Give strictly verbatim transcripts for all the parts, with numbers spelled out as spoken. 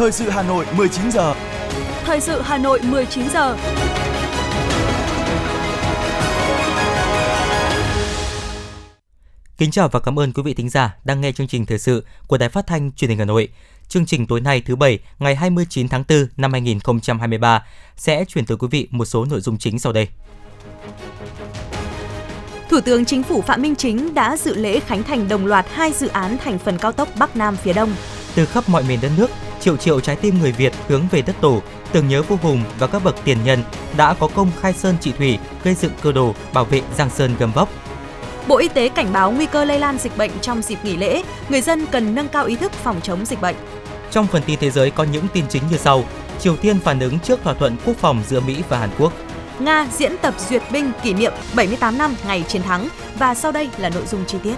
Thời sự Hà Nội mười chín giờ. Thời sự Hà Nội mười chín giờ. Kính chào và cảm ơn quý vị thính giả đang nghe chương trình thời sự của Đài Phát thanh Truyền hình Hà Nội. Chương trình tối nay thứ Bảy ngày hai mươi chín tháng tư năm hai nghìn không trăm hai mươi ba sẽ chuyển tới quý vị một số nội dung chính sau đây. Thủ tướng Chính phủ Phạm Minh Chính đã dự lễ khánh thành đồng loạt hai dự án thành phần cao tốc Bắc Nam phía Đông. Từ khắp mọi miền đất nước, triệu triệu trái tim người Việt hướng về đất tổ, tưởng nhớ vua Hùng và các bậc tiền nhân đã có công khai sơn trị thủy, gây dựng cơ đồ, bảo vệ Giang Sơn gầm vóc. Bộ Y tế cảnh báo nguy cơ lây lan dịch bệnh trong dịp nghỉ lễ, người dân cần nâng cao ý thức phòng chống dịch bệnh. Trong phần tin thế giới có những tin chính như sau: Triều Tiên phản ứng trước thỏa thuận quốc phòng giữa Mỹ và Hàn Quốc. Nga diễn tập duyệt binh kỷ niệm bảy mươi tám năm ngày chiến thắng, và sau đây là nội dung chi tiết.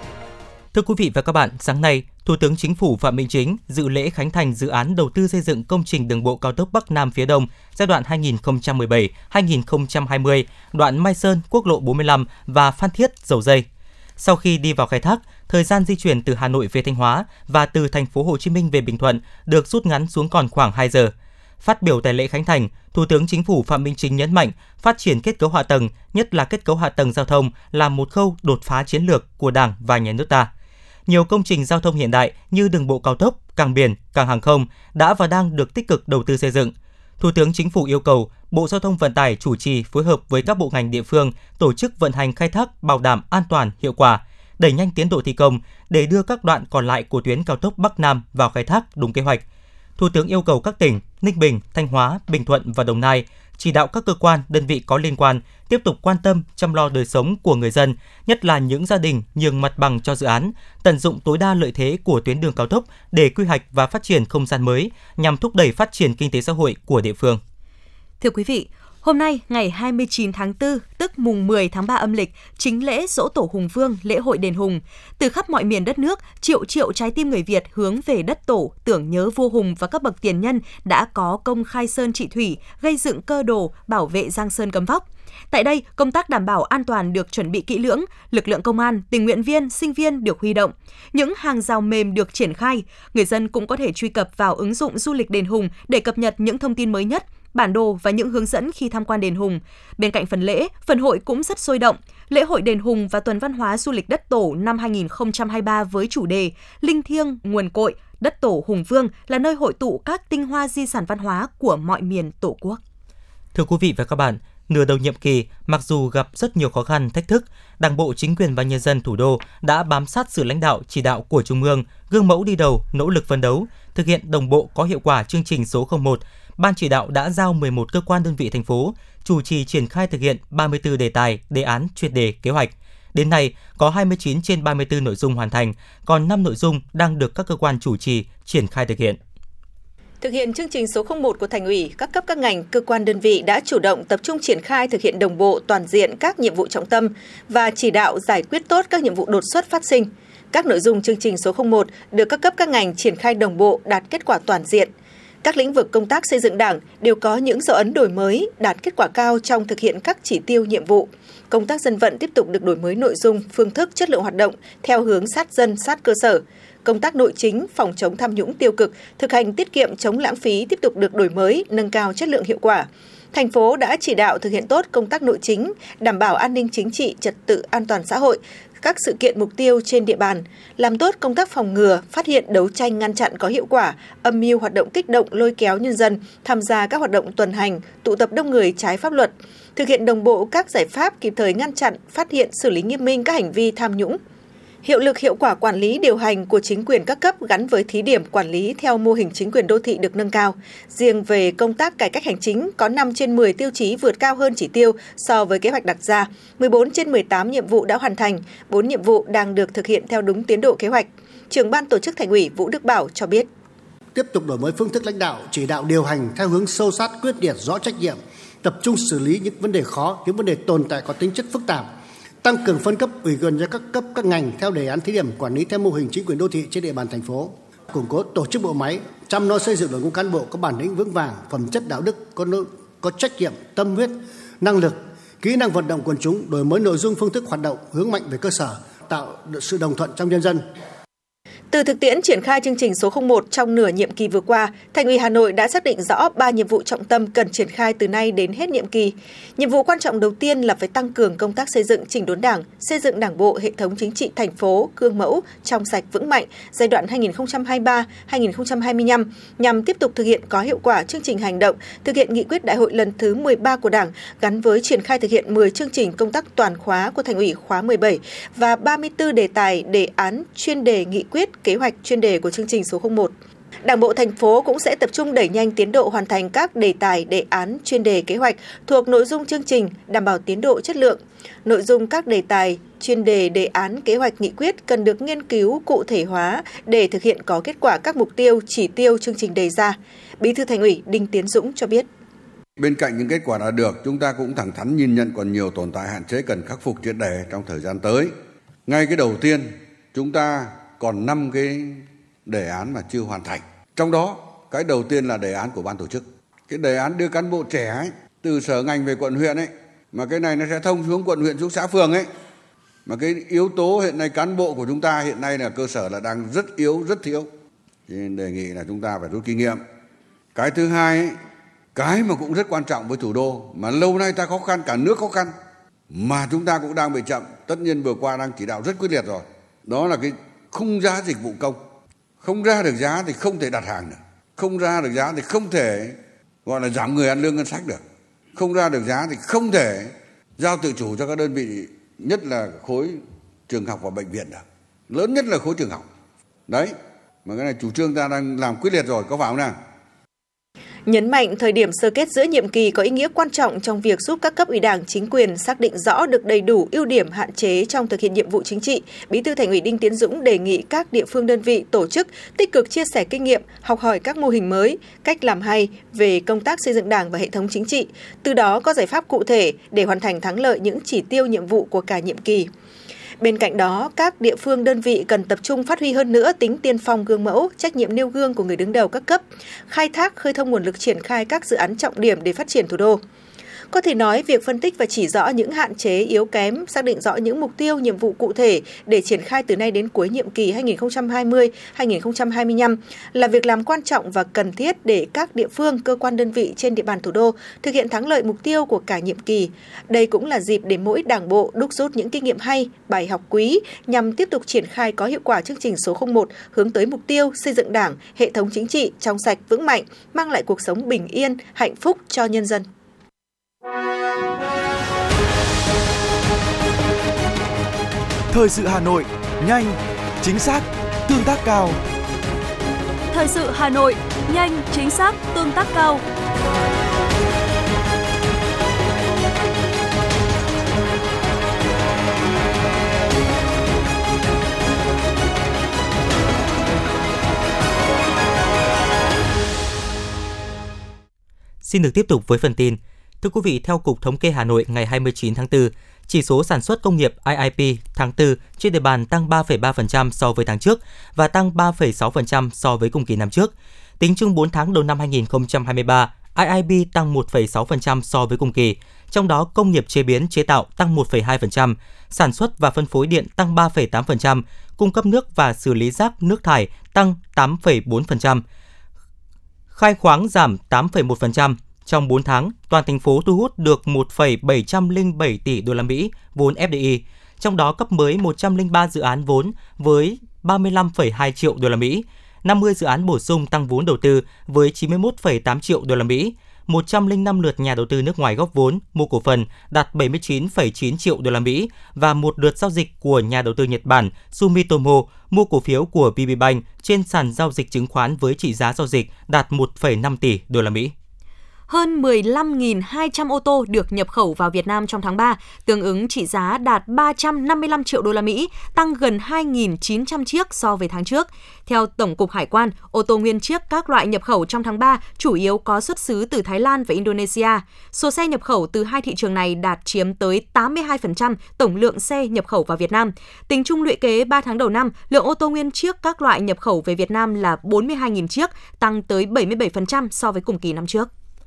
Thưa quý vị và các bạn, sáng nay, Thủ tướng Chính phủ Phạm Minh Chính dự lễ khánh thành dự án đầu tư xây dựng công trình đường bộ cao tốc Bắc Nam phía Đông giai đoạn hai nghìn không trăm mười bảy đến hai nghìn không trăm hai mươi, đoạn Mai Sơn, quốc lộ bốn mươi lăm và Phan Thiết, Dầu Giây. Sau khi đi vào khai thác, thời gian di chuyển từ Hà Nội về Thanh Hóa và từ thành phố Hồ Chí Minh về Bình Thuận được rút ngắn xuống còn khoảng hai giờ. Phát biểu tại lễ khánh thành, Thủ tướng Chính phủ Phạm Minh Chính nhấn mạnh phát triển kết cấu hạ tầng, nhất là kết cấu hạ tầng giao thông là một khâu đột phá chiến lược của Đảng và Nhà nước ta. Nhiều công trình giao thông hiện đại như đường bộ cao tốc, cảng biển, cảng hàng không đã và đang được tích cực đầu tư xây dựng. Thủ tướng Chính phủ yêu cầu Bộ Giao thông Vận tải chủ trì phối hợp với các bộ ngành địa phương tổ chức vận hành khai thác bảo đảm an toàn, hiệu quả, đẩy nhanh tiến độ thi công để đưa các đoạn còn lại của tuyến cao tốc Bắc Nam vào khai thác đúng kế hoạch. Thủ tướng yêu cầu các tỉnh Ninh Bình, Thanh Hóa, Bình Thuận và Đồng Nai chỉ đạo các cơ quan, đơn vị có liên quan tiếp tục quan tâm chăm lo đời sống của người dân, nhất là những gia đình nhường mặt bằng cho dự án, tận dụng tối đa lợi thế của tuyến đường cao tốc để quy hoạch và phát triển không gian mới nhằm thúc đẩy phát triển kinh tế xã hội của địa phương. Thưa quý vị, hôm nay ngày hai mươi chín tháng tư, tức mùng mười tháng ba âm lịch, chính lễ Giỗ Tổ Hùng Vương, lễ hội đền Hùng. Từ khắp mọi miền đất nước, triệu triệu trái tim người Việt hướng về đất tổ, tưởng nhớ vua Hùng và các bậc tiền nhân đã có công khai sơn trị thủy, gây dựng cơ đồ, bảo vệ Giang Sơn gấm vóc. Tại đây, công tác đảm bảo an toàn được chuẩn bị kỹ lưỡng, lực lượng công an, tình nguyện viên, sinh viên được huy động. Những hàng rào mềm được triển khai, người dân cũng có thể truy cập vào ứng dụng du lịch đền Hùng để cập nhật những thông tin mới nhất, bản đồ và những hướng dẫn khi tham quan đền Hùng. Bên cạnh phần lễ, phần hội cũng rất sôi động. Lễ hội đền Hùng và tuần văn hóa du lịch đất tổ năm hai nghìn không trăm hai mươi ba với chủ đề Linh thiêng nguồn cội, đất tổ Hùng Vương là nơi hội tụ các tinh hoa di sản văn hóa của mọi miền Tổ quốc. Thưa quý vị và các bạn, nửa đầu nhiệm kỳ, mặc dù gặp rất nhiều khó khăn, thách thức, Đảng bộ, chính quyền và nhân dân thủ đô đã bám sát sự lãnh đạo, chỉ đạo của Trung ương, gương mẫu đi đầu, nỗ lực phấn đấu, thực hiện đồng bộ có hiệu quả chương trình số không một. Ban chỉ đạo đã giao mười một cơ quan đơn vị thành phố chủ trì triển khai thực hiện ba mươi tư đề tài, đề án, chuyên đề, kế hoạch. Đến nay, có hai mươi chín trên ba mươi tư nội dung hoàn thành, còn năm nội dung đang được các cơ quan chủ trì triển khai thực hiện. Thực hiện chương trình số không một của Thành ủy, các cấp các ngành, cơ quan đơn vị đã chủ động tập trung triển khai thực hiện đồng bộ toàn diện các nhiệm vụ trọng tâm và chỉ đạo giải quyết tốt các nhiệm vụ đột xuất phát sinh. Các nội dung chương trình số không một được các cấp các ngành triển khai đồng bộ, đạt kết quả toàn diện. Các lĩnh vực công tác xây dựng Đảng đều có những dấu ấn đổi mới, đạt kết quả cao trong thực hiện các chỉ tiêu nhiệm vụ. Công tác dân vận tiếp tục được đổi mới nội dung, phương thức, chất lượng hoạt động theo hướng sát dân, sát cơ sở. Công tác nội chính, phòng chống tham nhũng tiêu cực, thực hành tiết kiệm chống lãng phí tiếp tục được đổi mới, nâng cao chất lượng hiệu quả. Thành phố đã chỉ đạo thực hiện tốt công tác nội chính, đảm bảo an ninh chính trị, trật tự an toàn xã hội, các sự kiện mục tiêu trên địa bàn, làm tốt công tác phòng ngừa, phát hiện đấu tranh ngăn chặn có hiệu quả, âm mưu hoạt động kích động lôi kéo nhân dân, tham gia các hoạt động tuần hành, tụ tập đông người trái pháp luật, thực hiện đồng bộ các giải pháp kịp thời ngăn chặn, phát hiện xử lý nghiêm minh các hành vi tham nhũng. Hiệu lực hiệu quả quản lý điều hành của chính quyền các cấp gắn với thí điểm quản lý theo mô hình chính quyền đô thị được nâng cao. Riêng về công tác cải cách hành chính, có năm trên mười tiêu chí vượt cao hơn chỉ tiêu so với kế hoạch đặt ra, mười bốn trên mười tám nhiệm vụ đã hoàn thành, bốn nhiệm vụ đang được thực hiện theo đúng tiến độ kế hoạch. Trưởng ban tổ chức Thành ủy Vũ Đức Bảo cho biết. Tiếp tục đổi mới phương thức lãnh đạo, chỉ đạo điều hành theo hướng sâu sát, quyết liệt, rõ trách nhiệm, tập trung xử lý những vấn đề khó, những vấn đề tồn tại có tính chất phức tạp. Tăng cường phân cấp ủy quyền cho các cấp các ngành theo đề án thí điểm quản lý theo mô hình chính quyền đô thị trên địa bàn thành phố, củng cố tổ chức bộ máy, chăm lo xây dựng đội ngũ cán bộ có bản lĩnh vững vàng, phẩm chất đạo đức, có nội, có trách nhiệm, tâm huyết, năng lực, kỹ năng vận động quần chúng, đổi mới nội dung phương thức hoạt động hướng mạnh về cơ sở, tạo được sự đồng thuận trong nhân dân. Từ thực tiễn triển khai chương trình số không một trong nửa nhiệm kỳ vừa qua, Thành ủy Hà Nội đã xác định rõ ba nhiệm vụ trọng tâm cần triển khai từ nay đến hết nhiệm kỳ. Nhiệm vụ quan trọng đầu tiên là phải tăng cường công tác xây dựng chỉnh đốn Đảng, xây dựng Đảng bộ, hệ thống chính trị thành phố gương mẫu, trong sạch vững mạnh giai đoạn hai nghìn không trăm hai mươi ba đến hai nghìn không trăm hai mươi lăm nhằm tiếp tục thực hiện có hiệu quả chương trình hành động, thực hiện nghị quyết đại hội lần thứ mười ba của Đảng gắn với triển khai thực hiện mười chương trình công tác toàn khóa của Thành ủy khóa mười bảy và ba mươi tư đề tài, đề án, chuyên đề, nghị quyết, kế hoạch chuyên đề của chương trình số không một. Đảng bộ thành phố cũng sẽ tập trung đẩy nhanh tiến độ hoàn thành các đề tài, đề án, chuyên đề, kế hoạch thuộc nội dung chương trình, đảm bảo tiến độ chất lượng. Nội dung các đề tài, chuyên đề, đề án, kế hoạch, nghị quyết cần được nghiên cứu cụ thể hóa để thực hiện có kết quả các mục tiêu, chỉ tiêu chương trình đề ra. Bí thư Thành ủy Đinh Tiến Dũng cho biết. Bên cạnh những kết quả đã được, chúng ta cũng thẳng thắn nhìn nhận còn nhiều tồn tại hạn chế cần khắc phục triệt để trong thời gian tới. Ngay cái đầu tiên, chúng ta còn năm cái đề án mà chưa hoàn thành. Trong đó, cái đầu tiên là đề án của ban tổ chức. Cái đề án đưa cán bộ trẻ ấy, từ sở ngành về quận huyện ấy, mà cái này nó sẽ thông xuống quận huyện xuống xã phường ấy. Mà cái yếu tố hiện nay cán bộ của chúng ta hiện nay là cơ sở là đang rất yếu, rất thiếu. Thì đề nghị là chúng ta phải rút kinh nghiệm. Cái thứ hai ấy, cái mà cũng rất quan trọng với thủ đô mà lâu nay ta khó khăn, cả nước khó khăn mà chúng ta cũng đang bị chậm. Tất nhiên vừa qua đang chỉ đạo rất quyết liệt rồi. Đó là cái khung giá dịch vụ công. Không ra được giá thì không thể đặt hàng được. Không ra được giá thì không thể gọi là giảm người ăn lương ngân sách được. Không ra được giá thì không thể giao tự chủ cho các đơn vị, nhất là khối trường học và bệnh viện được. Lớn nhất là khối trường học. Đấy, mà cái này chủ trương ta đang làm quyết liệt rồi, có phải không nào? Nhấn mạnh thời điểm sơ kết giữa nhiệm kỳ có ý nghĩa quan trọng trong việc giúp các cấp ủy Đảng, chính quyền xác định rõ được đầy đủ ưu điểm, hạn chế trong thực hiện nhiệm vụ chính trị, Bí thư Thành ủy Đinh Tiến Dũng đề nghị các địa phương, đơn vị, tổ chức tích cực chia sẻ kinh nghiệm, học hỏi các mô hình mới, cách làm hay về công tác xây dựng Đảng và hệ thống chính trị, từ đó có giải pháp cụ thể để hoàn thành thắng lợi những chỉ tiêu nhiệm vụ của cả nhiệm kỳ. Bên cạnh đó, các địa phương, đơn vị cần tập trung phát huy hơn nữa tính tiên phong, gương mẫu, trách nhiệm nêu gương của người đứng đầu các cấp, khai thác, khơi thông nguồn lực triển khai các dự án trọng điểm để phát triển thủ đô. Có thể nói, việc phân tích và chỉ rõ những hạn chế, yếu kém, xác định rõ những mục tiêu, nhiệm vụ cụ thể để triển khai từ nay đến cuối nhiệm kỳ hai nghìn không trăm hai mươi đến hai nghìn không trăm hai mươi lăm là việc làm quan trọng và cần thiết để các địa phương, cơ quan, đơn vị trên địa bàn thủ đô thực hiện thắng lợi mục tiêu của cả nhiệm kỳ. Đây cũng là dịp để mỗi đảng bộ đúc rút những kinh nghiệm hay, bài học quý nhằm tiếp tục triển khai có hiệu quả chương trình số không một hướng tới mục tiêu xây dựng Đảng, hệ thống chính trị trong sạch, vững mạnh, mang lại cuộc sống bình yên, hạnh phúc cho nhân dân. Thời sự Hà Nội, nhanh, chính xác, tương tác cao. Thời sự Hà Nội, nhanh, chính xác, tương tác cao. Xin được tiếp tục với phần tin. Thưa quý vị, theo Cục Thống kê Hà Nội ngày hai mươi chín tháng tư, chỉ số sản xuất công nghiệp i i pê tháng tư trên địa bàn tăng ba phẩy ba phần trăm so với tháng trước và tăng ba phẩy sáu phần trăm so với cùng kỳ năm trước. Tính chung bốn tháng đầu năm hai nghìn không trăm hai mươi ba, i i pê tăng một phẩy sáu phần trăm so với cùng kỳ, trong đó công nghiệp chế biến chế tạo tăng một phẩy hai phần trăm, sản xuất và phân phối điện tăng ba phẩy tám phần trăm, cung cấp nước và xử lý rác nước thải tăng tám phẩy bốn phần trăm, khai khoáng giảm tám phẩy một phần trăm. Trong bốn tháng, toàn thành phố thu hút được một phẩy bảy không bảy tỷ đô la Mỹ vốn ép đê i, trong đó cấp mới một trăm lẻ ba dự án vốn với ba mươi lăm phẩy hai triệu đô la Mỹ, năm mươi dự án bổ sung tăng vốn đầu tư với chín mươi mốt phẩy tám triệu đô la Mỹ, một trăm lẻ năm lượt nhà đầu tư nước ngoài góp vốn mua cổ phần đạt bảy mươi chín phẩy chín triệu đô la Mỹ và một lượt giao dịch của nhà đầu tư Nhật Bản Sumitomo mua cổ phiếu của vê bê Bank trên sàn giao dịch chứng khoán với trị giá giao dịch đạt một phẩy năm tỷ đô la Mỹ. Hơn mười lăm nghìn hai trăm ô tô được nhập khẩu vào Việt Nam trong tháng ba, tương ứng trị giá đạt ba trăm năm mươi lăm triệu đô la Mỹ, tăng gần hai nghìn chín trăm chiếc so với tháng trước. Theo Tổng cục Hải quan, ô tô nguyên chiếc các loại nhập khẩu trong tháng ba chủ yếu có xuất xứ từ Thái Lan và Indonesia. Số xe nhập khẩu từ hai thị trường này đạt chiếm tới tám mươi hai phần trăm tổng lượng xe nhập khẩu vào Việt Nam. Tính chung lũy kế ba tháng đầu năm, lượng ô tô nguyên chiếc các loại nhập khẩu về Việt Nam là bốn mươi hai nghìn chiếc, tăng tới bảy mươi bảy phần trăm so với cùng kỳ năm trước.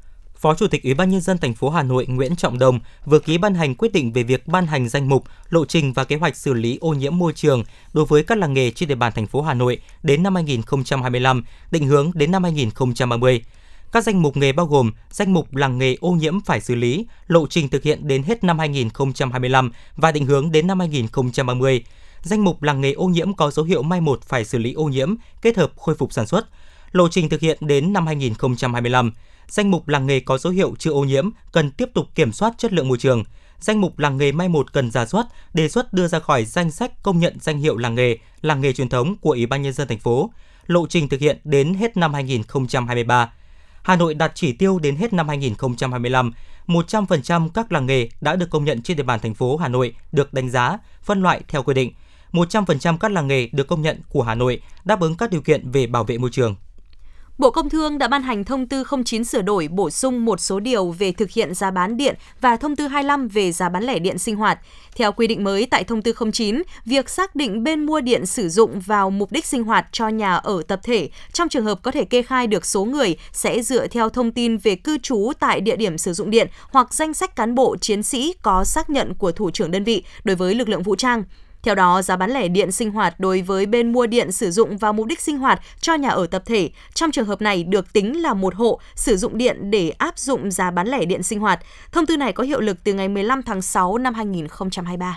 Phó Chủ tịch Ủy ban Nhân dân thành phố Hà Nội Nguyễn Trọng Đồng vừa ký ban hành quyết định về việc ban hành danh mục, lộ trình và kế hoạch xử lý ô nhiễm môi trường đối với các làng nghề trên địa bàn thành phố Hà Nội đến năm hai nghìn không trăm hai mươi lăm, định hướng đến năm hai nghìn không trăm ba mươi. Các danh mục nghề bao gồm danh mục làng nghề ô nhiễm phải xử lý, lộ trình thực hiện đến hết năm hai nghìn không trăm hai mươi lăm và định hướng đến năm hai nghìn không trăm ba mươi. Danh mục làng nghề ô nhiễm có dấu hiệu mai một phải xử lý ô nhiễm, kết hợp khôi phục sản xuất, lộ trình thực hiện đến năm hai nghìn không trăm hai mươi lăm. Danh mục làng nghề có dấu hiệu chưa ô nhiễm cần tiếp tục kiểm soát chất lượng môi trường. Danh mục làng nghề mai một cần rà soát, đề xuất đưa ra khỏi danh sách công nhận danh hiệu làng nghề, làng nghề truyền thống của Ủy ban Nhân dân thành phố. Lộ trình thực hiện đến hết năm hai nghìn không trăm hai mươi ba. Hà Nội đặt chỉ tiêu đến hết năm hai nghìn không trăm hai mươi lăm, một trăm phần trăm các làng nghề đã được công nhận trên địa bàn thành phố Hà Nội được đánh giá, phân loại theo quy định. một trăm phần trăm các làng nghề được công nhận của Hà Nội đáp ứng các điều kiện về bảo vệ môi trường. Bộ Công Thương đã ban hành thông tư không chín sửa đổi bổ sung một số điều về thực hiện giá bán điện và thông tư hai mươi lăm về giá bán lẻ điện sinh hoạt. Theo quy định mới tại thông tư không chín, việc xác định bên mua điện sử dụng vào mục đích sinh hoạt cho nhà ở tập thể trong trường hợp có thể kê khai được số người sẽ dựa theo thông tin về cư trú tại địa điểm sử dụng điện hoặc danh sách cán bộ chiến sĩ có xác nhận của thủ trưởng đơn vị đối với lực lượng vũ trang. Theo đó, giá bán lẻ điện sinh hoạt đối với bên mua điện sử dụng vào mục đích sinh hoạt cho nhà ở tập thể, trong trường hợp này được tính là một hộ sử dụng điện để áp dụng giá bán lẻ điện sinh hoạt. Thông tư này có hiệu lực từ ngày mười lăm tháng sáu năm hai nghìn không trăm hai mươi ba.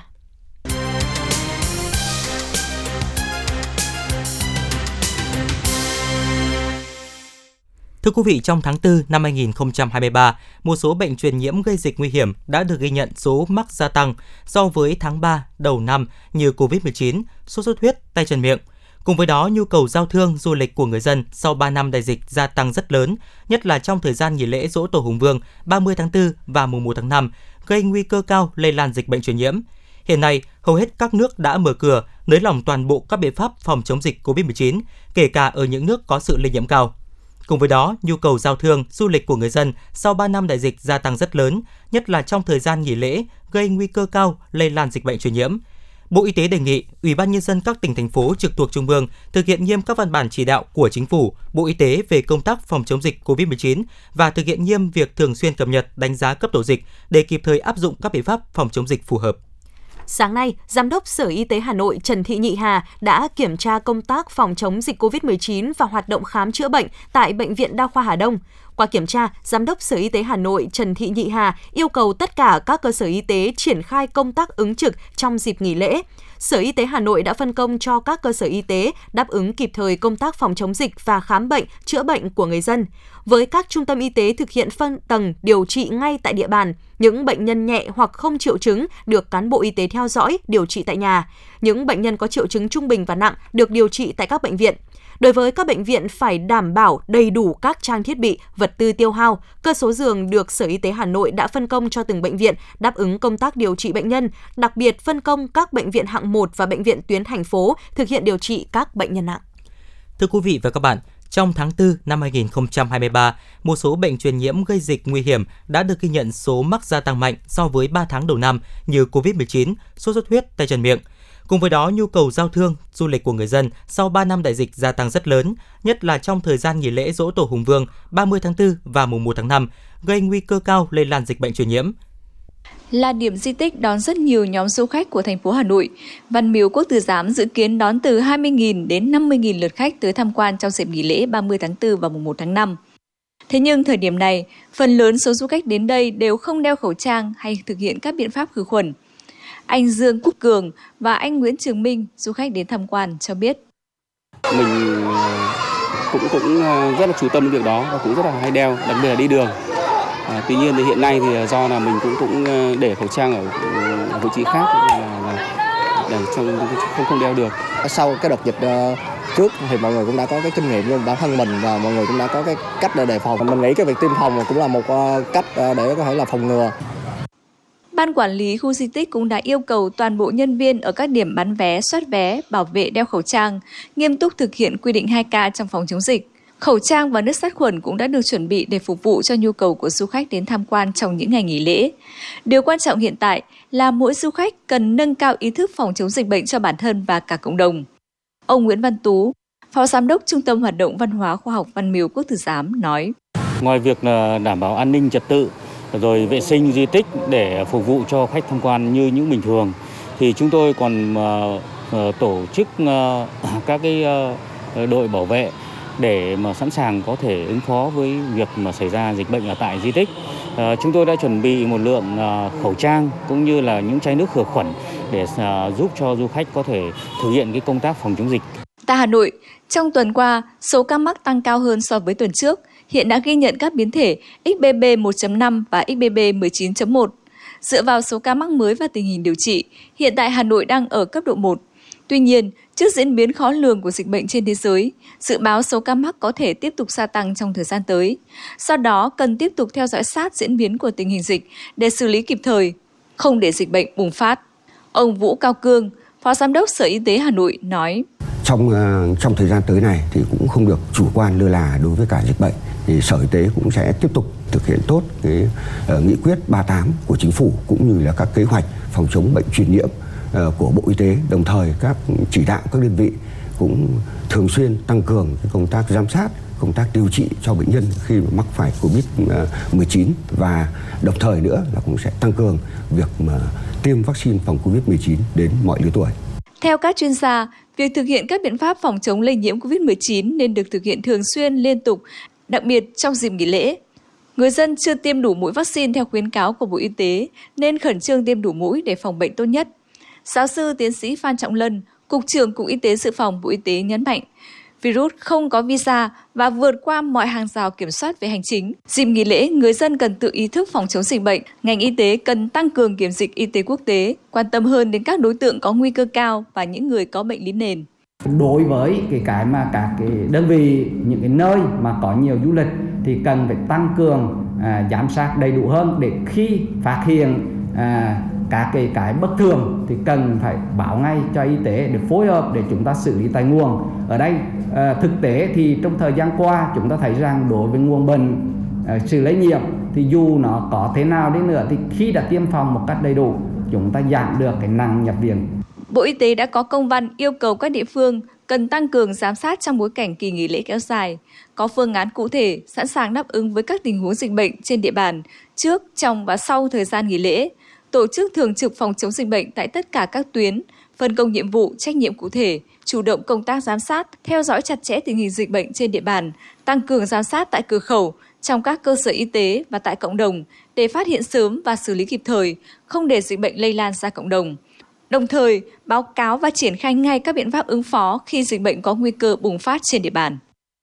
Thưa quý vị, trong tháng tư năm hai nghìn không trăm hai mươi ba, một số bệnh truyền nhiễm gây dịch nguy hiểm đã được ghi nhận số mắc gia tăng so với tháng ba đầu năm như covid mười chín, sốt xuất huyết, tay chân miệng. Cùng với đó, nhu cầu giao thương, du lịch của người dân sau ba năm đại dịch gia tăng rất lớn, nhất là trong thời gian nghỉ lễ Giỗ Tổ Hùng Vương ba mươi tháng tư và mùng một tháng năm, gây nguy cơ cao lây lan dịch bệnh truyền nhiễm. Hiện nay, hầu hết các nước đã mở cửa, nới lỏng toàn bộ các biện pháp phòng chống dịch covid mười chín, kể cả ở những nước có sự lây nhiễm cao. Cùng với đó, nhu cầu giao thương, du lịch của người dân sau ba năm đại dịch gia tăng rất lớn, nhất là trong thời gian nghỉ lễ, gây nguy cơ cao lây lan dịch bệnh truyền nhiễm. Bộ Y tế đề nghị Ủy ban Nhân dân các tỉnh, thành phố trực thuộc Trung ương thực hiện nghiêm các văn bản chỉ đạo của Chính phủ, Bộ Y tế về công tác phòng chống dịch covid mười chín và thực hiện nghiêm việc thường xuyên cập nhật, đánh giá cấp độ dịch để kịp thời áp dụng các biện pháp phòng chống dịch phù hợp. Sáng nay, Giám đốc Sở Y tế Hà Nội Trần Thị Nhị Hà đã kiểm tra công tác phòng chống dịch covid mười chín và hoạt động khám chữa bệnh tại Bệnh viện Đa khoa Hà Đông. Qua kiểm tra, Giám đốc Sở Y tế Hà Nội Trần Thị Nhị Hà yêu cầu tất cả các cơ sở y tế triển khai công tác ứng trực trong dịp nghỉ lễ. Sở Y tế Hà Nội đã phân công cho các cơ sở y tế đáp ứng kịp thời công tác phòng chống dịch và khám bệnh, chữa bệnh của người dân. Với các trung tâm y tế thực hiện phân tầng điều trị ngay tại địa bàn, những bệnh nhân nhẹ hoặc không triệu chứng được cán bộ y tế theo dõi, điều trị tại nhà. Những bệnh nhân có triệu chứng trung bình và nặng được điều trị tại các bệnh viện. Đối với các bệnh viện phải đảm bảo đầy đủ các trang thiết bị, vật tư tiêu hao, cơ số giường được Sở Y tế Hà Nội đã phân công cho từng bệnh viện đáp ứng công tác điều trị bệnh nhân, đặc biệt phân công các bệnh viện hạng một và bệnh viện tuyến thành phố thực hiện điều trị các bệnh nhân nặng. Thưa quý vị và các bạn, trong tháng tư năm hai nghìn không trăm hai mươi ba, một số bệnh truyền nhiễm gây dịch nguy hiểm đã được ghi nhận số mắc gia tăng mạnh so với ba tháng đầu năm như covid mười chín, sốt xuất huyết, tay chân miệng. Cùng với đó, nhu cầu giao thương, du lịch của người dân sau ba năm đại dịch gia tăng rất lớn, nhất là trong thời gian nghỉ lễ Giỗ Tổ Hùng Vương ba mươi tháng tư và mùng một tháng năm, gây nguy cơ cao lây lan dịch bệnh truyền nhiễm. Là điểm di tích đón rất nhiều nhóm du khách của thành phố Hà Nội, Văn Miếu Quốc Tử Giám dự kiến đón từ hai mươi nghìn đến năm mươi nghìn lượt khách tới tham quan trong dịp nghỉ lễ ba mươi tháng tư và mùng một tháng năm. Thế nhưng thời điểm này, phần lớn số du khách đến đây đều không đeo khẩu trang hay thực hiện các biện pháp khử khuẩn. Anh Dương Quốc Cường và anh Nguyễn Trường Minh, du khách đến tham quan, cho biết. Mình cũng cũng rất là chú tâm đến việc đó và cũng rất là hay đeo, đặc biệt là đi đường. À, tuy nhiên thì hiện nay thì do là mình cũng cũng để khẩu trang ở, ở vị trí khác là, là để trong không không đeo được. Sau cái đợt dịch uh, trước thì mọi người cũng đã có cái kinh nghiệm với bản thân mình và mọi người cũng đã có cái cách để đề phòng. Mình nghĩ cái việc tiêm phòng cũng là một uh, cách uh, để có thể là phòng ngừa. Ban quản lý khu di tích cũng đã yêu cầu toàn bộ nhân viên ở các điểm bán vé, soát vé, bảo vệ đeo khẩu trang, nghiêm túc thực hiện quy định hai K trong phòng chống dịch. Khẩu trang và nước sát khuẩn cũng đã được chuẩn bị để phục vụ cho nhu cầu của du khách đến tham quan trong những ngày nghỉ lễ. Điều quan trọng hiện tại là mỗi du khách cần nâng cao ý thức phòng chống dịch bệnh cho bản thân và cả cộng đồng. Ông Nguyễn Văn Tú, Phó Giám đốc Trung tâm Hoạt động Văn hóa Khoa học Văn Miếu Quốc Tử Giám nói. Ngoài việc đảm bảo an ninh trật tự rồi vệ sinh di tích để phục vụ cho khách tham quan như những bình thường, thì chúng tôi còn tổ chức các cái đội bảo vệ để mà sẵn sàng có thể ứng phó với việc mà xảy ra dịch bệnh ở tại di tích. À, chúng tôi đã chuẩn bị một lượng à, khẩu trang cũng như là những chai nước khử khuẩn để à, giúp cho du khách có thể thực hiện cái công tác phòng chống dịch. Tại Hà Nội, trong tuần qua, số ca mắc tăng cao hơn so với tuần trước. Hiện đã ghi nhận các biến thể ích bê bê một chấm năm và ích bê bê mười chín chấm một. Dựa vào số ca mắc mới và tình hình điều trị, hiện tại Hà Nội đang ở cấp độ một. Tuy nhiên, trước diễn biến khó lường của dịch bệnh trên thế giới, dự báo số ca mắc có thể tiếp tục gia tăng trong thời gian tới. Do đó, cần tiếp tục theo dõi sát diễn biến của tình hình dịch để xử lý kịp thời, không để dịch bệnh bùng phát. Ông Vũ Cao Cương, Phó Giám đốc Sở Y tế Hà Nội nói: Trong uh, trong thời gian tới này thì cũng không được chủ quan lơ là đối với cả dịch bệnh. Thì Sở Y tế cũng sẽ tiếp tục thực hiện tốt cái uh, nghị quyết ba mươi tám của Chính phủ cũng như là các kế hoạch phòng chống bệnh truyền nhiễm của Bộ Y tế. Đồng thời các chỉ đạo các đơn vị cũng thường xuyên tăng cường cái công tác giám sát, công tác điều trị cho bệnh nhân khi mà mắc phải covid mười chín, và đồng thời nữa là cũng sẽ tăng cường việc mà tiêm vaccine phòng covid mười chín đến mọi lứa tuổi. Theo các chuyên gia, việc thực hiện các biện pháp phòng chống lây nhiễm covid mười chín nên được thực hiện thường xuyên, liên tục, đặc biệt trong dịp nghỉ lễ. Người dân chưa tiêm đủ mũi vaccine theo khuyến cáo của Bộ Y tế nên khẩn trương tiêm đủ mũi để phòng bệnh tốt nhất. Giáo sư tiến sĩ Phan Trọng Lân, Cục trưởng Cục Y tế Dự phòng Bộ Y tế nhấn mạnh, virus không có visa và vượt qua mọi hàng rào kiểm soát về hành chính. Dịp nghỉ lễ, người dân cần tự ý thức phòng chống dịch bệnh. Ngành y tế cần tăng cường kiểm dịch y tế quốc tế, quan tâm hơn đến các đối tượng có nguy cơ cao và những người có bệnh lý nền. Đối với cái cái mà các cái đơn vị, những cái nơi mà có nhiều du lịch thì cần phải tăng cường à, giám sát đầy đủ hơn, để khi phát hiện à, các cái cái bất thường thì cần phải báo ngay cho y tế để phối hợp để chúng ta xử lý tại nguồn. Ở đây à, thực tế thì trong thời gian qua chúng ta thấy rằng đối với nguồn bệnh, à, sự lây nhiễm thì dù nó có thế nào đi nữa thì khi đã tiêm phòng một cách đầy đủ, chúng ta giảm được cái nặng nhập viện. Bộ Y tế đã có công văn yêu cầu các địa phương cần tăng cường giám sát trong bối cảnh kỳ nghỉ lễ kéo dài, có phương án cụ thể sẵn sàng đáp ứng với các tình huống dịch bệnh trên địa bàn trước, trong và sau thời gian nghỉ lễ, tổ chức thường trực phòng chống dịch bệnh tại tất cả các tuyến, phân công nhiệm vụ, trách nhiệm cụ thể, chủ động công tác giám sát, theo dõi chặt chẽ tình hình dịch bệnh trên địa bàn, tăng cường giám sát tại cửa khẩu, trong các cơ sở y tế và tại cộng đồng để phát hiện sớm và xử lý kịp thời, không để dịch bệnh lây lan ra cộng đồng. Đồng thời, báo cáo và triển khai ngay các biện pháp ứng phó khi dịch bệnh có nguy cơ bùng phát trên địa bàn.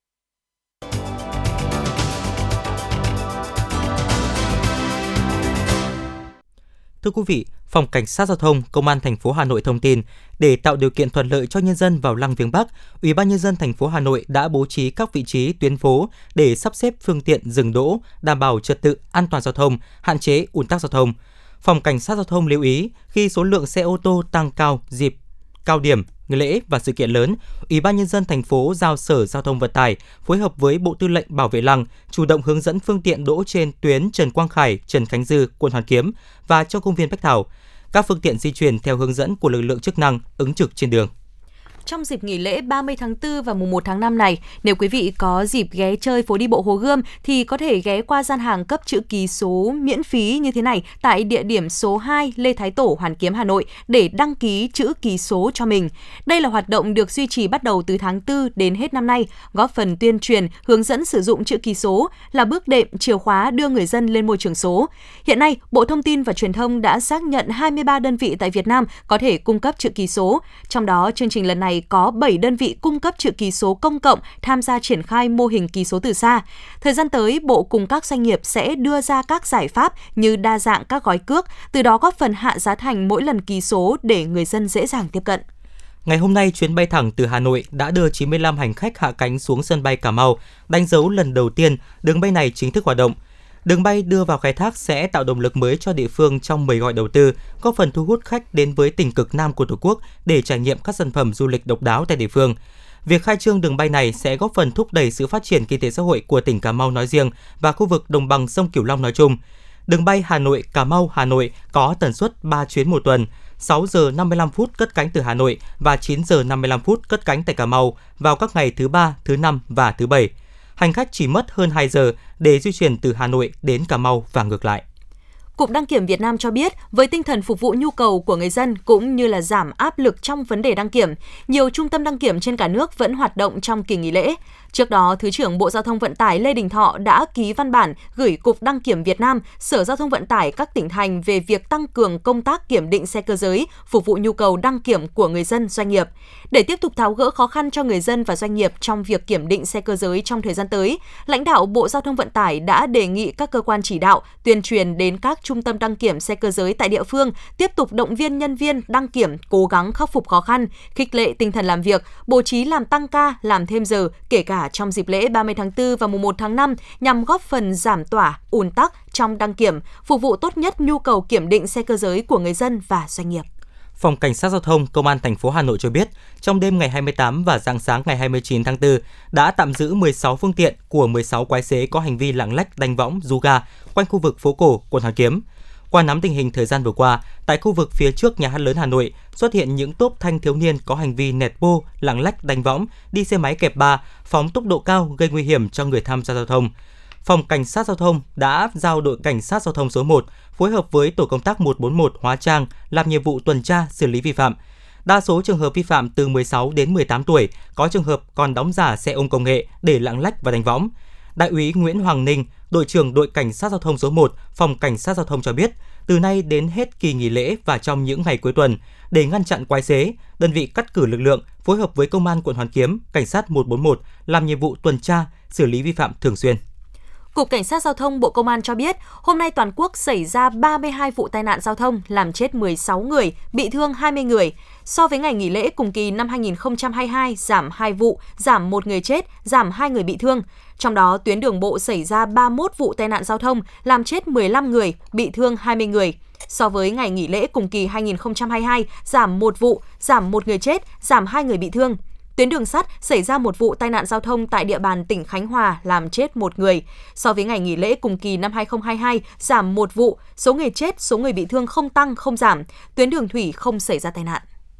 Thưa quý vị, Phòng Cảnh sát Giao thông Công an thành phố Hà Nội thông tin, để tạo điều kiện thuận lợi cho nhân dân vào Lăng Viếng Bắc, Ủy ban nhân dân thành phố Hà Nội đã bố trí các vị trí tuyến phố để sắp xếp phương tiện dừng đỗ, đảm bảo trật tự an toàn giao thông, hạn chế ùn tắc giao thông. Phòng Cảnh sát Giao thông lưu ý, khi số lượng xe ô tô tăng cao dịp cao điểm, ngày lễ và sự kiện lớn, Ủy ban nhân dân thành phố giao Sở Giao thông Vận tải phối hợp với Bộ Tư lệnh Bảo vệ Lăng chủ động hướng dẫn phương tiện đỗ trên tuyến Trần Quang Khải, Trần Khánh Dư, quận Hoàn Kiếm và trong công viên Bách Thảo. Các phương tiện di chuyển theo hướng dẫn của lực lượng chức năng ứng trực trên đường. Trong dịp nghỉ lễ ba mươi tháng tư và mùng một tháng năm này, nếu quý vị có dịp ghé chơi phố đi bộ Hồ Gươm thì có thể ghé qua gian hàng cấp chữ ký số miễn phí như thế này tại địa điểm số hai Lê Thái Tổ, Hoàn Kiếm, Hà Nội để đăng ký chữ ký số cho mình. Đây là hoạt động được duy trì bắt đầu từ tháng tư đến hết năm nay, góp phần tuyên truyền, hướng dẫn sử dụng chữ ký số là bước đệm chìa khóa đưa người dân lên môi trường số. Hiện nay, Bộ Thông tin và Truyền thông đã xác nhận hai mươi ba đơn vị tại Việt Nam có thể cung cấp chữ ký số. Trong đó, chương trình lần này có bảy đơn vị cung cấp chữ ký số công cộng tham gia triển khai mô hình ký số từ xa. Thời gian tới, Bộ cùng các doanh nghiệp sẽ đưa ra các giải pháp như đa dạng các gói cước, từ đó góp phần hạ giá thành mỗi lần ký số để người dân dễ dàng tiếp cận. Ngày hôm nay, chuyến bay thẳng từ Hà Nội đã đưa chín mươi lăm hành khách hạ cánh xuống sân bay Cà Mau, đánh dấu lần đầu tiên đường bay này chính thức hoạt động. Đường bay đưa vào khai thác sẽ tạo động lực mới cho địa phương trong mời gọi đầu tư, góp phần thu hút khách đến với tỉnh cực Nam của Tổ quốc để trải nghiệm các sản phẩm du lịch độc đáo tại địa phương. Việc khai trương đường bay này sẽ góp phần thúc đẩy sự phát triển kinh tế xã hội của tỉnh Cà Mau nói riêng và khu vực đồng bằng sông Cửu Long nói chung. Đường bay Hà Nội Cà Mau Hà Nội có tần suất ba chuyến một tuần, sáu giờ năm mươi lăm phút cất cánh từ Hà Nội và chín giờ năm mươi lăm phút cất cánh tại Cà Mau vào các ngày thứ ba, thứ năm và thứ bảy. hành khách chỉ mất hơn hai giờ để di chuyển từ Hà Nội đến Cà Mau và ngược lại. Cục Đăng kiểm Việt Nam cho biết, với tinh thần phục vụ nhu cầu của người dân cũng như là giảm áp lực trong vấn đề đăng kiểm, nhiều trung tâm đăng kiểm trên cả nước vẫn hoạt động trong kỳ nghỉ lễ. Trước đó, Thứ trưởng Bộ Giao thông Vận tải Lê Đình Thọ đã ký văn bản gửi Cục Đăng kiểm Việt Nam, Sở Giao thông Vận tải các tỉnh thành về việc tăng cường công tác kiểm định xe cơ giới, phục vụ nhu cầu đăng kiểm của người dân, doanh nghiệp. Để tiếp tục tháo gỡ khó khăn cho người dân và doanh nghiệp trong việc kiểm định xe cơ giới trong thời gian tới, lãnh đạo Bộ Giao thông Vận tải đã đề nghị các cơ quan chỉ đạo tuyên truyền đến các trung tâm đăng kiểm xe cơ giới tại địa phương tiếp tục động viên nhân viên đăng kiểm cố gắng khắc phục khó khăn, khích lệ tinh thần làm việc, bố trí làm tăng ca, làm thêm giờ, kể cả trong dịp lễ ba mươi tháng tư và mùng một tháng năm nhằm góp phần giảm tỏa, ùn tắc trong đăng kiểm, phục vụ tốt nhất nhu cầu kiểm định xe cơ giới của người dân và doanh nghiệp. Phòng Cảnh sát Giao thông Công an thành phố Hà Nội cho biết, trong đêm ngày hai mươi tám và rạng sáng ngày hai mươi chín tháng tư đã tạm giữ mười sáu phương tiện của mười sáu quái xế có hành vi lạng lách đánh võng, rú ga quanh khu vực phố cổ, quận Hoàn Kiếm. Qua nắm tình hình thời gian vừa qua, tại khu vực phía trước Nhà hát lớn Hà Nội xuất hiện những tốp thanh thiếu niên có hành vi nẹt bô, lạng lách đánh võng, đi xe máy kẹp ba, phóng tốc độ cao gây nguy hiểm cho người tham gia giao thông. Phòng Cảnh sát Giao thông đã giao đội Cảnh sát Giao thông số một phối hợp với tổ công tác một bốn một Hóa Trang làm nhiệm vụ tuần tra xử lý vi phạm. Đa số trường hợp vi phạm từ mười sáu đến mười tám tuổi, có trường hợp còn đóng giả xe ôm công nghệ để lạng lách và đánh võng. Đại úy Nguyễn Hoàng Ninh, đội trưởng đội Cảnh sát Giao thông số một, Phòng Cảnh sát Giao thông cho biết, từ nay đến hết kỳ nghỉ lễ và trong những ngày cuối tuần, để ngăn chặn quái xế, đơn vị cắt cử lực lượng phối hợp với Công an quận Hoàn Kiếm, Cảnh sát một bốn một làm nhiệm vụ tuần tra, xử lý vi phạm thường xuyên. Cục Cảnh sát Giao thông Bộ Công an cho biết, hôm nay toàn quốc xảy ra ba mươi hai vụ tai nạn giao thông, làm chết mười sáu người, bị thương hai mươi người. So với ngày nghỉ lễ cùng kỳ năm hai nghìn không trăm hai mươi hai, giảm hai vụ, giảm một người chết, giảm hai người bị thương. Trong đó, tuyến đường bộ xảy ra ba mươi mốt vụ tai nạn giao thông, làm chết mười lăm người, bị thương hai mươi người. So với ngày nghỉ lễ cùng kỳ hai nghìn không trăm hai mươi hai, giảm một vụ, giảm một người chết, giảm hai người bị thương. Tuyến đường sắt xảy ra một vụ tai nạn giao thông tại địa bàn tỉnh Khánh Hòa làm chết một người. So với ngày nghỉ lễ cùng kỳ năm hai nghìn không trăm hai mươi hai, giảm một vụ, số người chết, số người bị thương không tăng, không giảm. Tuyến đường thủy không xảy ra tai nạn.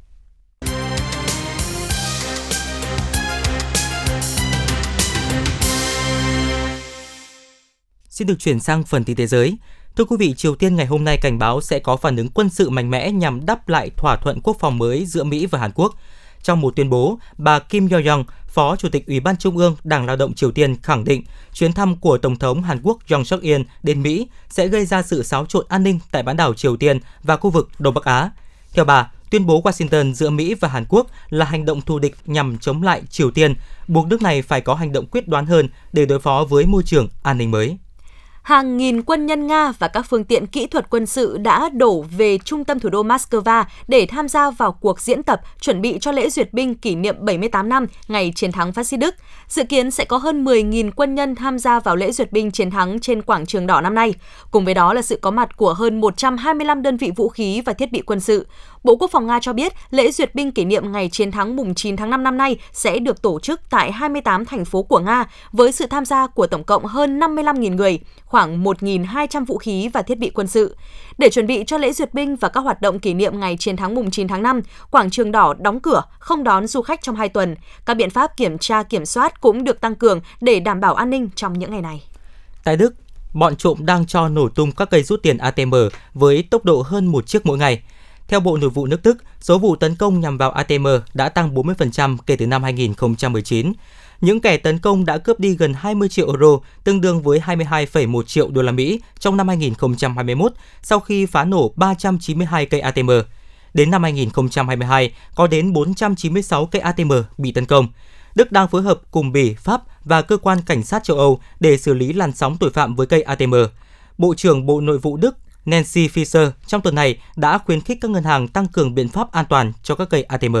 Xin được chuyển sang phần tin thế giới. Thưa quý vị, Triều Tiên ngày hôm nay cảnh báo sẽ có phản ứng quân sự mạnh mẽ nhằm đáp lại thỏa thuận quốc phòng mới giữa Mỹ và Hàn Quốc. Trong một tuyên bố, bà Kim Yo-young, Phó Chủ tịch Ủy ban Trung ương Đảng Lao động Triều Tiên khẳng định chuyến thăm của Tổng thống Hàn Quốc Yoon suk yeol đến Mỹ sẽ gây ra sự xáo trộn an ninh tại bán đảo Triều Tiên và khu vực Đông Bắc Á. Theo bà, tuyên bố Washington giữa Mỹ và Hàn Quốc là hành động thù địch nhằm chống lại Triều Tiên, buộc nước này phải có hành động quyết đoán hơn để đối phó với môi trường an ninh mới. Hàng nghìn quân nhân Nga và các phương tiện kỹ thuật quân sự đã đổ về trung tâm thủ đô Moscow để tham gia vào cuộc diễn tập chuẩn bị cho lễ duyệt binh kỷ niệm bảy mươi tám năm ngày chiến thắng phát xít Đức. Dự kiến sẽ có hơn mười nghìn quân nhân tham gia vào lễ duyệt binh chiến thắng trên Quảng trường Đỏ năm nay. Cùng với đó là sự có mặt của hơn một trăm hai mươi lăm đơn vị vũ khí và thiết bị quân sự. Bộ Quốc phòng Nga cho biết lễ duyệt binh kỷ niệm ngày chiến thắng mùng chín tháng năm năm nay sẽ được tổ chức tại hai mươi tám thành phố của Nga với sự tham gia của tổng cộng hơn năm mươi lăm nghìn người, khoảng một nghìn hai trăm vũ khí và thiết bị quân sự. Để chuẩn bị cho lễ duyệt binh và các hoạt động kỷ niệm ngày chiến thắng mùng chín tháng năm, Quảng trường Đỏ đóng cửa, không đón du khách trong hai tuần. Các biện pháp kiểm tra kiểm soát cũng được tăng cường để đảm bảo an ninh trong những ngày này. Tại Đức, bọn trộm đang cho nổ tung các cây rút tiền a tê em với tốc độ hơn một chiếc mỗi ngày. Theo Bộ Nội vụ nước Đức, số vụ tấn công nhằm vào a tê em đã tăng bốn mươi phần trăm kể từ năm hai nghìn không trăm mười chín. Những kẻ tấn công đã cướp đi gần hai mươi triệu euro, tương đương với hai mươi hai phẩy một triệu đô la Mỹ trong năm hai nghìn không trăm hai mươi mốt, sau khi phá nổ ba trăm chín mươi hai cây a tê em. Đến năm hai nghìn không trăm hai mươi hai, có đến bốn trăm chín mươi sáu cây a tê em bị tấn công. Đức đang phối hợp cùng Bỉ, Pháp và cơ quan cảnh sát châu Âu để xử lý làn sóng tội phạm với cây a tê em. Bộ trưởng Bộ Nội vụ Đức Nancy Faeser trong tuần này đã khuyến khích các ngân hàng tăng cường biện pháp an toàn cho các cây a tê em.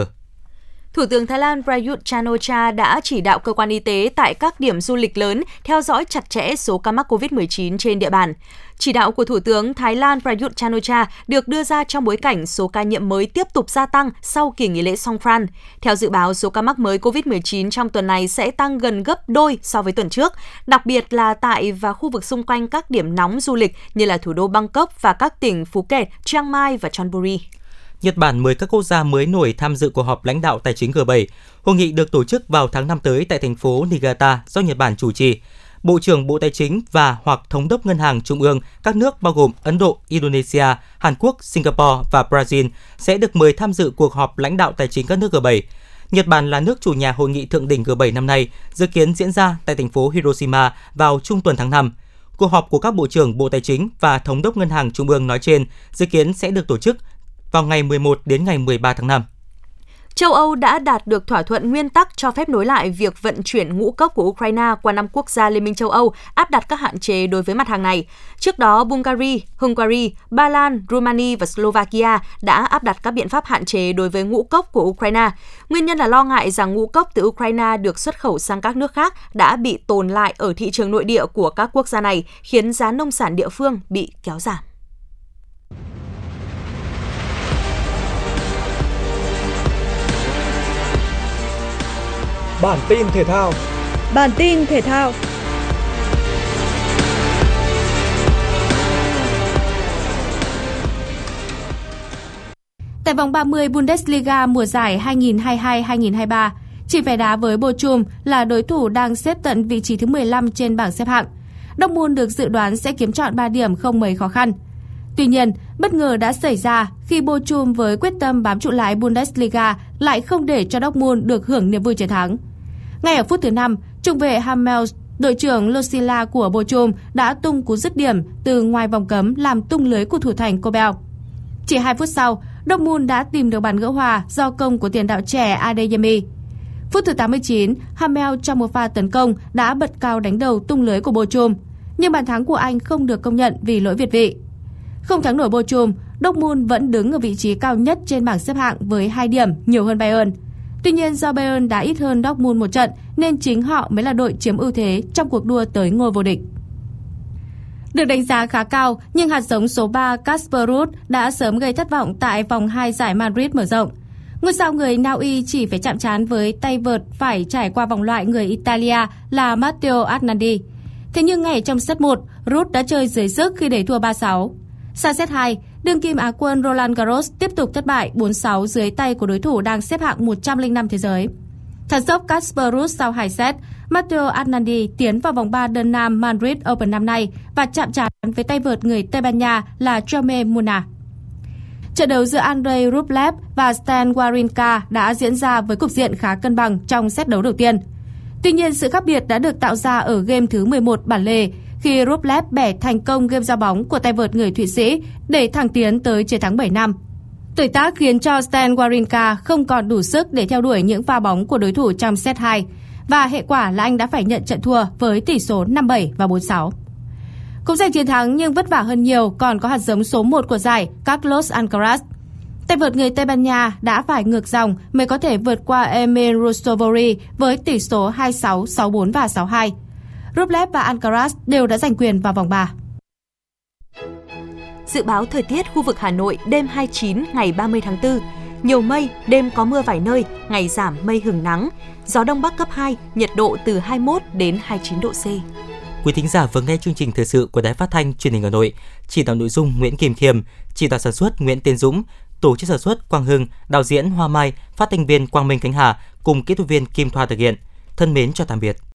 Thủ tướng Thái Lan Prayut Chan-o-cha đã chỉ đạo cơ quan y tế tại các điểm du lịch lớn theo dõi chặt chẽ số ca mắc covid mười chín trên địa bàn. Chỉ đạo của Thủ tướng Thái Lan Prayut Chan-o-cha được đưa ra trong bối cảnh số ca nhiễm mới tiếp tục gia tăng sau kỳ nghỉ lễ Songkran. Theo dự báo, số ca mắc mới covid mười chín trong tuần này sẽ tăng gần gấp đôi so với tuần trước, đặc biệt là tại và khu vực xung quanh các điểm nóng du lịch như là thủ đô Bangkok và các tỉnh Phuket, Chiang Mai và Chonburi. Nhật Bản mời các quốc gia mới nổi tham dự cuộc họp lãnh đạo tài chính G bảy. Hội nghị được tổ chức vào tháng năm tới tại thành phố Niigata do Nhật Bản chủ trì. Bộ trưởng Bộ Tài chính và hoặc Thống đốc Ngân hàng Trung ương các nước bao gồm Ấn Độ, Indonesia, Hàn Quốc, Singapore và Brazil sẽ được mời tham dự cuộc họp lãnh đạo tài chính các nước G bảy. Nhật Bản là nước chủ nhà hội nghị thượng đỉnh G bảy năm nay, dự kiến diễn ra tại thành phố Hiroshima vào trung tuần tháng năm. Cuộc họp của các Bộ trưởng Bộ Tài chính và Thống đốc Ngân hàng Trung ương nói trên dự kiến sẽ được tổ chức vào ngày mười một đến ngày mười ba tháng năm. Châu Âu đã đạt được thỏa thuận nguyên tắc cho phép nối lại việc vận chuyển ngũ cốc của Ukraine qua năm quốc gia Liên minh châu Âu áp đặt các hạn chế đối với mặt hàng này. Trước đó, Bulgaria, Hungary, Ba Lan, Romania và Slovakia đã áp đặt các biện pháp hạn chế đối với ngũ cốc của Ukraine. Nguyên nhân là lo ngại rằng ngũ cốc từ Ukraine được xuất khẩu sang các nước khác đã bị tồn lại ở thị trường nội địa của các quốc gia này, khiến giá nông sản địa phương bị kéo giảm. Bản tin thể thao. Bản tin thể thao. Tại vòng ba mươi Bundesliga mùa giải hai nghìn không trăm hai mươi hai hai nghìn không trăm hai mươi ba, chỉ phải đá với Bochum là đối thủ đang xếp tận vị trí thứ mười lăm trên bảng xếp hạng. Dortmund được dự đoán sẽ kiếm trọn ba điểm không mấy khó khăn. Tuy nhiên, bất ngờ đã xảy ra khi Bochum với quyết tâm bám trụ lại Bundesliga lại không để cho Dortmund được hưởng niềm vui chiến thắng. Ngay ở phút thứ năm, trung vệ Hummels, đội trưởng Lucilla của Bochum đã tung cú dứt điểm từ ngoài vòng cấm làm tung lưới của thủ thành Kobel. Chỉ hai phút sau, Dortmund đã tìm được bàn gỡ hòa do công của tiền đạo trẻ Adeyemi. Phút thứ tám mươi chín, Hummels trong một pha tấn công đã bật cao đánh đầu tung lưới của Bochum, nhưng bàn thắng của anh không được công nhận vì lỗi việt vị. Không thắng nổi Bochum, Dortmund vẫn đứng ở vị trí cao nhất trên bảng xếp hạng với hai điểm nhiều hơn Bayern. Tuy nhiên do Bayern đã ít hơn Dortmund một trận nên chính họ mới là đội chiếm ưu thế trong cuộc đua tới ngôi vô địch. Được đánh giá khá cao, nhưng hạt giống số ba Casper Ruud đã sớm gây thất vọng tại vòng hai giải Madrid mở rộng. Ngôi sao người Na Uy chỉ phải chạm trán với tay vợt phải trải qua vòng loại người Italia là Matteo Arnaldi. Thế nhưng ngay trong set một, Ruud đã chơi dưới sức khi để thua ba sáu. Sang set hai, đương kim Á quân Roland Garros tiếp tục thất bại bốn sáu dưới tay của đối thủ đang xếp hạng một trăm lẻ năm thế giới. Thắng dốc Casper Ruud sau hai set, Matteo Arnaldi tiến vào vòng ba đơn nam Madrid Open năm nay và chạm trán với tay vợt người Tây Ban Nha là Jaume Muna. Trận đấu giữa Andrei Rublev và Stan Wawrinka đã diễn ra với cục diện khá cân bằng trong set đấu đầu tiên. Tuy nhiên, sự khác biệt đã được tạo ra ở game thứ mười một bản lề khi Rublev bẻ thành công game giao bóng của tay vợt người Thụy Sĩ để thẳng tiến tới chiến thắng bảy năm. Tuổi tác khiến cho Stan Wawrinka không còn đủ sức để theo đuổi những pha bóng của đối thủ trong set hai, và hệ quả là anh đã phải nhận trận thua với tỷ số năm bảy và bốn sáu. Cũng giành chiến thắng nhưng vất vả hơn nhiều còn có hạt giống số một của giải Carlos Alcaraz. Tay vợt người Tây Ban Nha đã phải ngược dòng mới có thể vượt qua Emil Ruusuvuori với tỷ số hai sáu, sáu bốn và sáu hai. Rublev và Alcaraz đều đã giành quyền vào vòng ba. Dự báo thời tiết khu vực Hà Nội đêm hai mươi chín ngày ba mươi tháng tư. Nhiều mây, đêm có mưa vài nơi, ngày giảm mây hừng nắng. Gió Đông Bắc cấp hai, nhiệt độ từ hai mươi mốt đến hai mươi chín độ C. Quý thính giả vừa nghe chương trình thời sự của Đài Phát thanh Truyền hình Hà Nội. Chỉ đạo nội dung Nguyễn Kim Khiêm, chỉ đạo sản xuất Nguyễn Tiến Dũng, tổ chức sản xuất Quang Hưng, đạo diễn Hoa Mai, phát thanh viên Quang Minh Khánh Hà cùng kỹ thuật viên Kim Thoa thực hiện. Thân mến chào tạm biệt.